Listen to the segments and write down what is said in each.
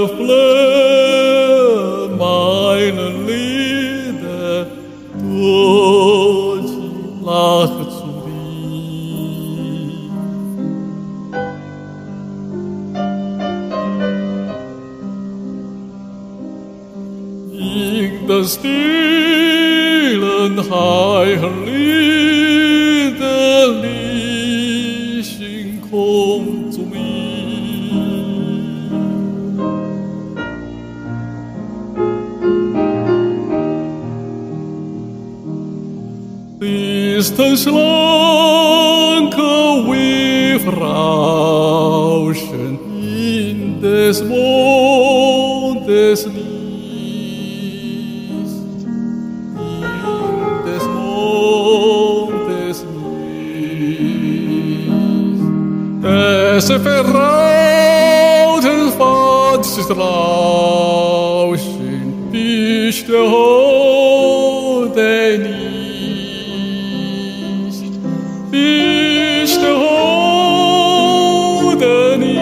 flor mai lălidă, dulci lachțurii. Ik de stilen heilige Lichtchen kommt zu mir. Ist ein schlanker Wehrrauschen in des Mondes Licht. Deze verrauten van zich rauschen, bis de Hode niet, bis de Hode niet.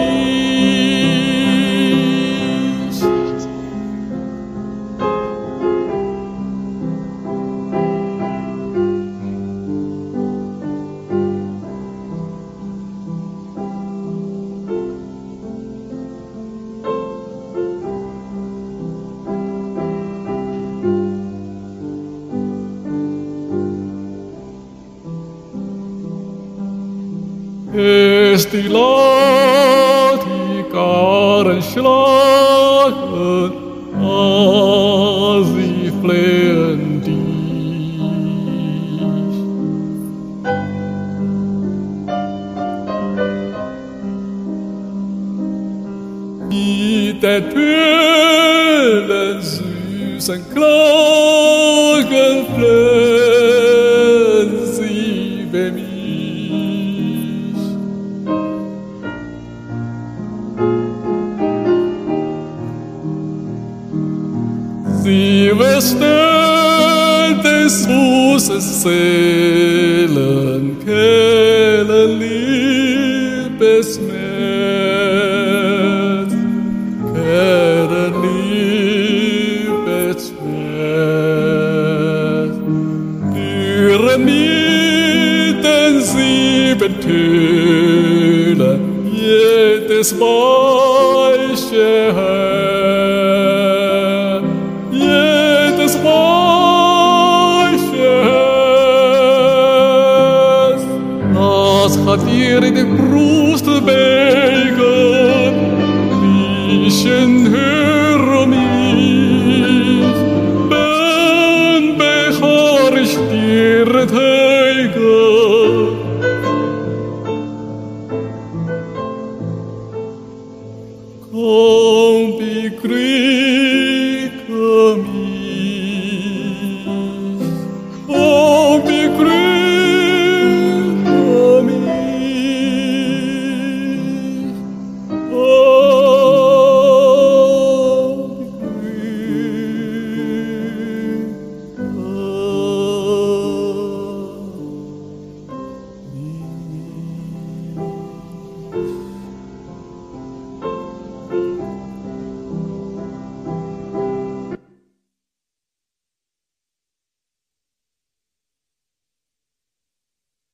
Ist die Laut, die Karren schlagen, sie flehen dich. Mit der Tönen süßen Klagen flehen sie bei mir. Sie wissen des Fußes Seelen, Kellen, Liebesmetz, Kellen, Liebesmetz. Pyramiden 7 Töne, jedes weiche Herz. Jedes weiche Herz, das hat ihr in die Brust bewegen, riechen, höre mich, wenn Bechar ich dir teige. Komm, begrüß